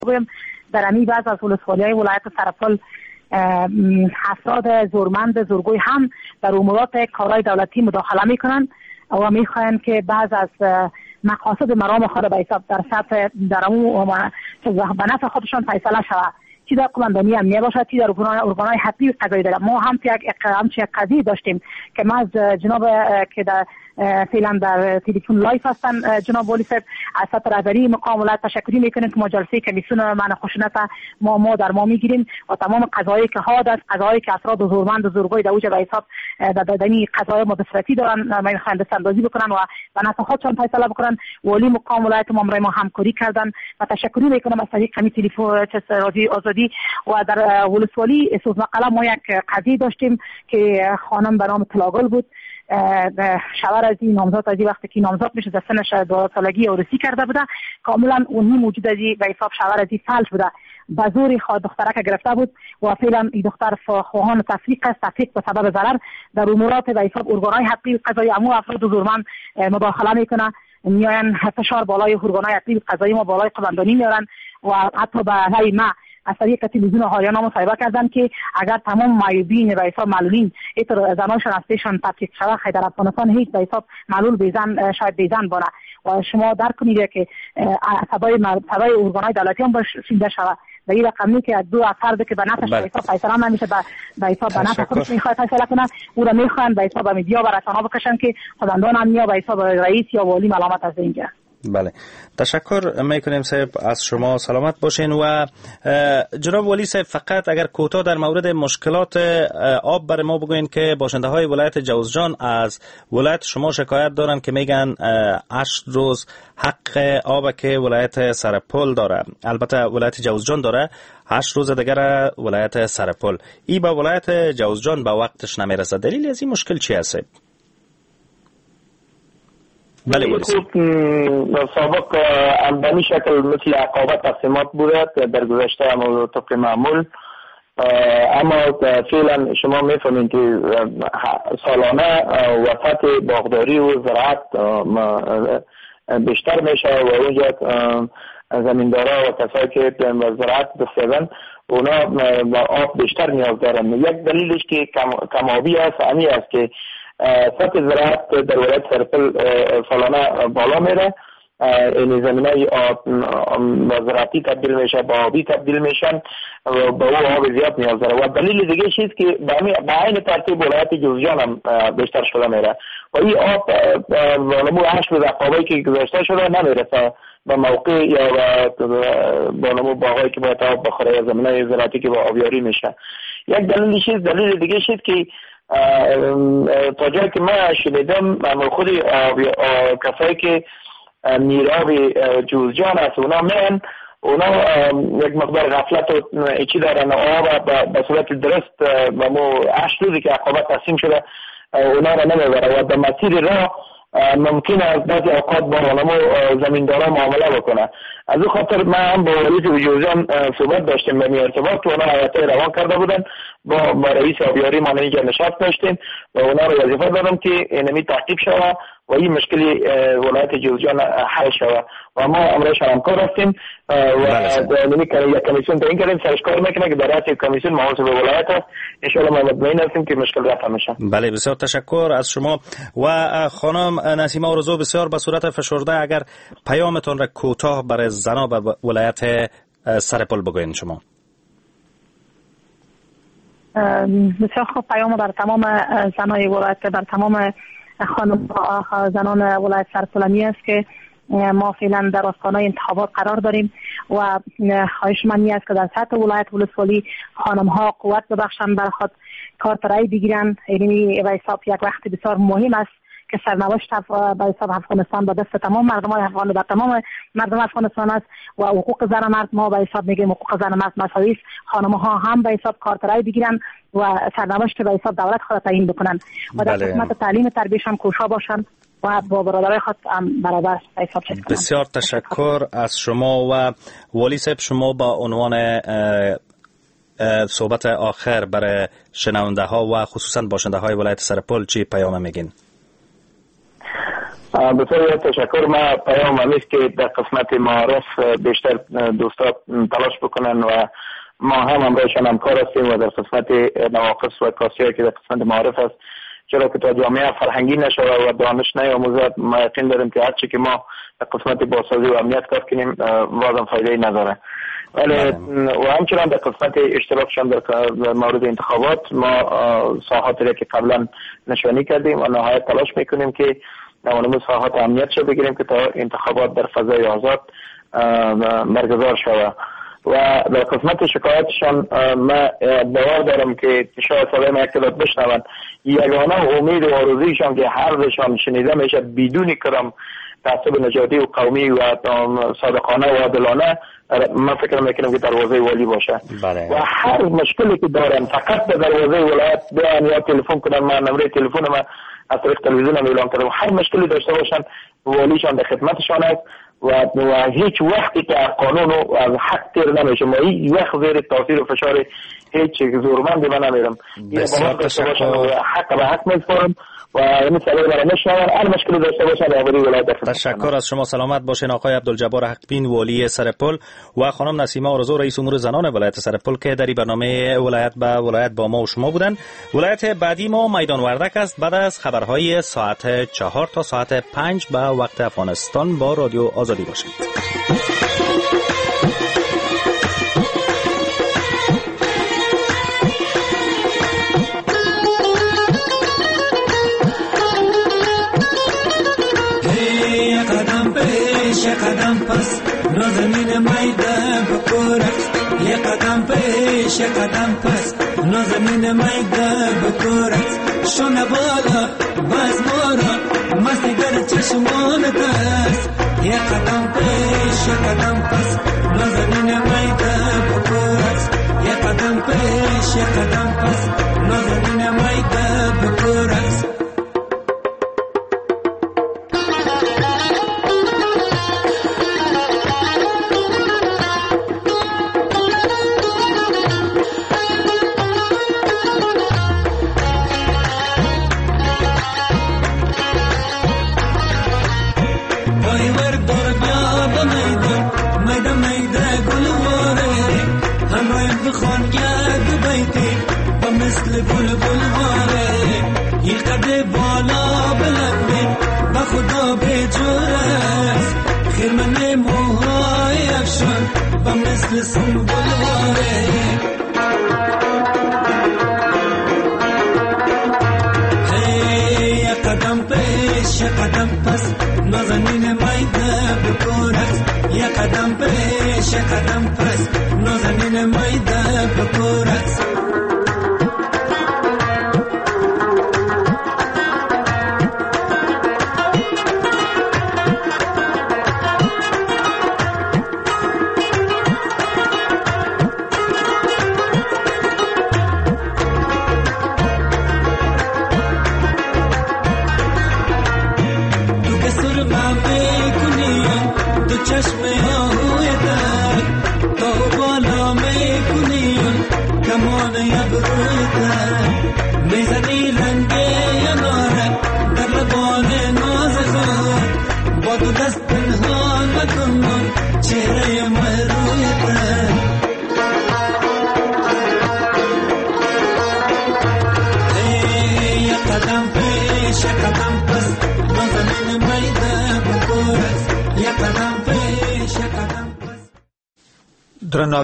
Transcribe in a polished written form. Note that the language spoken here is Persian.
در امی بعض از ولسوالی‌های ولایت سرپل افراد زورمند زورگوی هم در امورات کارهای دولتی مداخله میکنن و میخواین که بعض از مقاصد مرام خود به حساب در سطح در به نفع خودشان فیصله شود، چی در قماندانی امنیه باشد، چی در ارگان‌های حقیقی قضایی دارد. ما هم یک قضیه داشتیم که ما از جناب که در فعلا در تلفن لایف هستن جناب والی صاحب از سطح رهبری مقام ولایت تشکری میکنیم که ما جلسه کمیسیون من خشونت ما در ما میگیریم و تمام قضایی که حاد است، قضایی که افراد زورمند و زورگوی در اوج به حساب دادنی قضای مدثرتی دارن میخوان دستاندازی بکنن و به نفع خودشان فیصله بکنن. والی مقام ولایت ما همکاری کردن و تشکری میکنم از طریق کمی تلفن رادیو آزادی. و در ولسوالی سوزمقاله ما یک قضیه داشتیم که خانم به نام طلاگل بود، شوهر از این نامزاد از این وقتی که نامزاد میشه در سنش 12 سالگی عروسی کرده بوده، کاملا اونی موجود از این به حساب شوهر از این فلج بوده، به زوری دخترک گرفته بود و فعلا این دختر خواهان تفریق است، تفریق به سبب ضرر در امورات به حساب ارگان‌های حقیقی قضایی امو افراد زورمند مداخله میکنه، میاین فشار بالای ارگان‌های حقیقی قضایی ما بالای قماندانی میارن و حتی به رأی ما از طریق تلویزیون هایانا مصاحبه کردن که اگر تمام معیوبین به حساب معلولین ایتر زناشان از پیشان تفکیک شود خیلی در افغانستان هیچ به حساب معلول بیزن شاید بیزن بانه و شما درک کنید که صدای ارگان‌های دولتی هم شنیده شود و این رقمی که دو فرد که به نفعش به حساب فیصله نمیشه به حساب به نفع خودش میخواد فیصله کنه او را میخوان به حساب میدیا و رسانه‌ها بکشن که خداوندان امنیه به حساب رئیس یا والی ملامت از اینجا. بله، تشکر میکنیم صاحب، از شما سلامت باشین. و جناب والی صاحب فقط اگر کوتاه در مورد مشکلات آب برای ما بگوین که باشنده های ولایت جوزجان از ولایت شما شکایت دارن که میگن 8 روز حق آب که ولایت سرپل داره، البته ولایت جوزجان داره، 8 روز دیگر ولایت سرپل، ای با ولایت جوزجان به وقتش نمیرسه. دلیل از این مشکل چی است؟ بله سابق به شکل مثل عقابت تقسیمات بوده در گذشته هم طبق معمول، اما فعلا شما میفهمید که سالانه وسط باغداری و زراعت بیشتر میشه و اونجا زمیندارا و کسایی که زراعت بسیدن اونا با آب بیشتر نیاز دارن. یک دلیلش که کمابی است همی است که سطح زراعت در ولایت سرپل سالانه بالا میره، این زمینای زراعتی تبدیل میشه با آبی تبدیل میشن و با او آب زیاد نیاز داره. و دلیل دیگه چیز که به عین ترتیب ولایت جوزجان هم بیشتر شده میره و این آب نمو 8 روز عقابی که گذاشته شده نمیرسه به موقع یا با نمو باغایی که باید آب بخوره یا زمینای زراعتی که با آبیاری میشه. یک دلیل دیگه چیز که تا جایی که من شنیدم خود کسایی که میراب جوزجان است اونا یک مقدار غفلت و ایچی دارن آب به صورت درست و مو 8 روزی که عقابت تقسیم شده اونا را نمیبره و به مسیر راه ممکن است بعضی اوقات با علما زمیندارا معامله بکنه. از این خاطر من هم با رئیس جوزجان صحبت داشتیم به ارتباط و اونا هیئت روان کرده بودن با رئیس آبیاری ما اینجا نشست داشتیم و اونا رو وظیفه دادم که اینمی تحقیق شود و این مشکلی ولایت جوزجان حل شود و ما امروز همکار هستیم و نمی یک کمیسیون تعیین کردیم سرش کار میکنه که در رأس کمیسیون محاسب ولایت است. ان شاء الله ما مطمئن هستیم که مشکل رفع میشه. بله، بسیار تشکر از شما. و خانم نسیمه آرزو بسیار به صورت فشرده اگر پیامتون را کوتاه برای زنا به ولایت سرپل بگوین شما. بسیار خوب، پیام بر تمام زنای ولایت، بر تمام خانم زنان ولایت سرپلانی است که ما فعلا در آستانه انتخابات قرار داریم و خواهش من است که در سطح ولایت ولسوالی خانم ها قوت ببخشند بر خود کارت رای بگیرند. اینی به حساب یک وقت بسیار مهم است که سرنوشت به حساب افغانستان به دست تمام مردم افغان و تمام مردم افغانستان است و حقوق زن مرد ما به حساب میگیم حقوق زن مرد مساوی است. خانم ها هم به حساب کارت رای بگیرن و سرنوشت به حساب دولت خود تعیین بکنن و در خدمت تعلیم تربیت هم کوشا باشن و با برادرای خود برابر حساب کنن. بسیار تشکر از شما. و والی صاحب شما با عنوان صحبت آخر برای شنونده ها و خصوصا باشنده های ولایت سرپل چی پیام میگین؟ بسیار تشکر. ما پیام همیست که در قسمت معارف بیشتر دوستا تلاش بکنن و ما هم همراهشان همکار هستیم و در قسمت نواقص و کاسی‌هایی که در قسمت معارف است، چرا که تا جامعه فرهنگی نشود و دانش نیاموزد، ما یقین داریم که هرچی که ما در قسمت بازسازی و امنیت کار کنیم بازم فایده نداره. ولی و همچنان در قسمت اشتراکشان در مورد انتخابات ما ساحاتی را که قبلا نشانی کردیم و نهایت تلاش میکنیم که نمونه‌مون ساحات امنیت رو بگیریم که تا انتخابات در فضای آزاد برگزار شود. و در قسمت شکایتشان ما باور دارم که شاید صدای ما یک تعداد بشنوند، یگانه امید و آرزویشان که حرفشان شنیده میشه بدون کرم تعصب نژادی و قومی و صادقانه و عادلانه، من فکر میکنم که دروازه والی باشه. بله. و هر مشکلی که دارن فقط به دروازه ولایت بیان یا تلفن کنن، من نمره تلفن ما از طریق تلویزیون هم اعلام کردم، هر مشکلی داشته باشن والیشان در خدمتشان است و هیچ وقتی که قانون و از حق تیر نمیشه. ما هیچ وقت زیر تاثیر و فشار هیچ زورمندی من نمیرم. بسیار تشکر. حق به حق میسپارم و این سلاح برای نشنون هر مشکلی داشته باشن رهبری ولایت. تشکر از شما. سلامت باشین آقای عبدالجبار حقبین والی سرپل و خانم نسیمه آرزو رئیس امور زنان ولایت سرپل که در برنامه ولایت به ولایت با ما و شما بودن. ولایت بعدی ما میدان وردک است. بعد از خبرهای ساعت 4 تا ساعت 5 به وقت افغانستان با رادیو آزادی باشید. یه قدم پس نازنین میده بکورت، یه قدم پیش یه قدم پس نازنین میده بکورت، شونه بالا باز مورا مستگر چشمان دست، یه قدم پیش یه قدم پس نازنین میده بکورت، یه قدم پیش یه قدم پس نازنین میده بکورت.